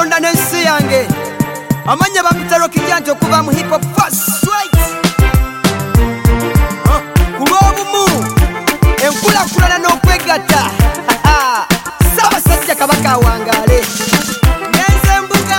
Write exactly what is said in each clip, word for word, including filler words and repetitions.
Katonda n'ensi yange amanya bakutalo kijanjo kuba mu hip hop first right kulwobumu enkulakulana n'okwegatta Ssaabasajja Kabaka Wangale ngenze mbuga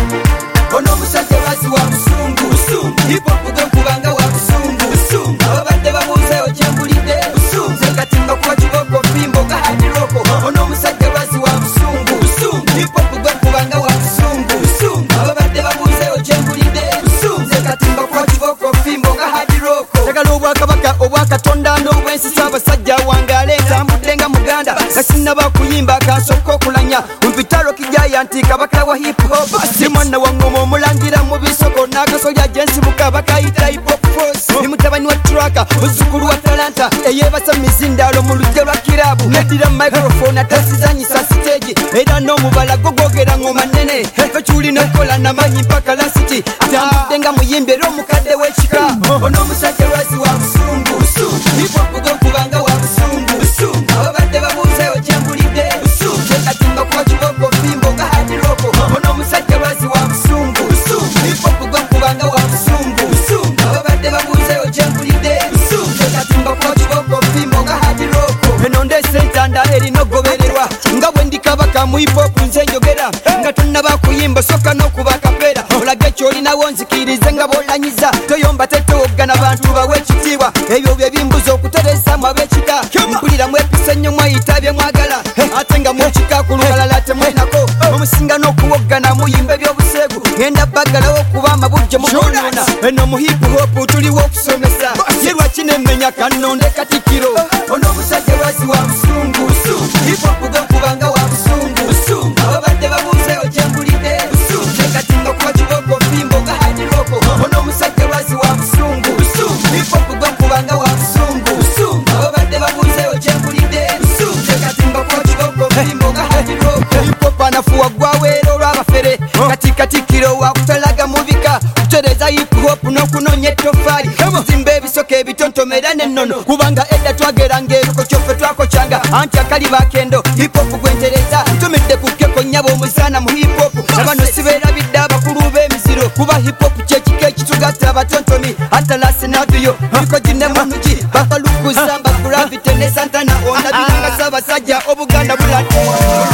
ono omusajja bazi wa busungu hip hop gwe nkubanga wa busungu ababadde babuuzeewo gye mbulidde nze katimba kuba kiboko fimbo nga hadiroko ono omusajja bazi wa busungu hip hop gwe nkubanga wa busungu ababadde babuuzeewo gye mbulidde nze katimba kuba kiboko fimbo nga hadiroko njagala obwakabaka obwakatonda n'obwensi Ssaabasajja Wangale ntambudde nga muganda gasinaba kuyimba kansooka okulanya mpitalo kijaya nti kabaka wa hip hop si mwana wa ngoma omulangira mu bisoko n'agasolya gyensibuka bakayita hip hop force ni mutabani wa traka muzzukulu wa talanta eyebasa mizindalo mu lujja lwa kirabu nedira microphone atasizanyisa stage era n'omubala gogogera ngoma nene fekyuli n'okola namanyi mpaka lasiti atambudde nga muyimbi era omukadde w'ekika ono omusajja lwazi wa busungu hip hop gwe nkubanga wa busungu ababadde babuuzeewo gye mbulidde katimba kuba kiboko fimbo nga hadiroko ono omusajja lwazi wa busungu hip hop gwe nkubanga wa busungu ababadde babuuzeewo gye mbulidde katimba kuba kiboko fimbo nga hadiroko eno ndeese entanda erina okugobererwa nga bwe ndi kabaka mu hip hop nze njogera nga tonnaba kuyimba sokka n'okuba kapeera olage kyolinawo nzikirize nga b'olanyiza toyomba tetowogana bantu bawe ekitiibwa ebyo bye bimbuza okutereesamu ab'ekika mpuliramu episa ennyo mwayita bye mwagala ate nga mwekika ku lubalala temwenako omusinga n'okuwoggana muyimba eby'obuseegu ngenda baggalawo okuba amabujje mukonoona eno mu hip hop tuliwo okusomesa ye lwaki nemmenya kannonde Katikkiro ono omusajja lwazi wa busungu hip hop gwe nkubanga wa busungu ababadde babuuzeewo gye mbulidde katimba kuba kiboko fimbo nga hadiroko ono omusajja lwazi wa busungu hip hop gwe nkubanga wa busungu ababadde babuuzeewo gye mbulidde katimba kuba kiboko fimbo nga hadiroko hip hop anafuwa gwaweera olw'abafere kati Katikkiro wakutalaga mu bika kutereeza hip hop n'okunoonya ettofaali zimba ebisoka ebitontomera n'ennono kubanga edda twageranga eruko kyoffe twakocyanga anti akali bakendo hip hop gwentereza ntumidde ku kkeko nnyabo omuzaana mu hip hop abano sibeerabidde abakulu b'emiziro kuba hip hop kyekika ekitugatta abatontomi atalasi nabiyo bikogi ne munugi bakalukuza mbagravite ne santana onabiranga Ssaabasajja obuganda bulate